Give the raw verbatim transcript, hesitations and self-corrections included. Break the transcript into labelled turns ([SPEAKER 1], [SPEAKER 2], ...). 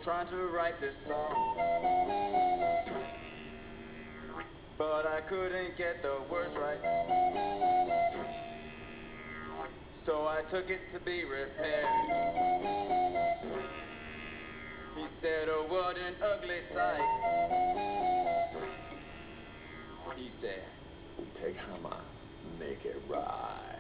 [SPEAKER 1] trying to write this song, but I couldn't get the words right. So I took it to be repaired. He said, oh, what an ugly sight. He said, take hammer, make it right.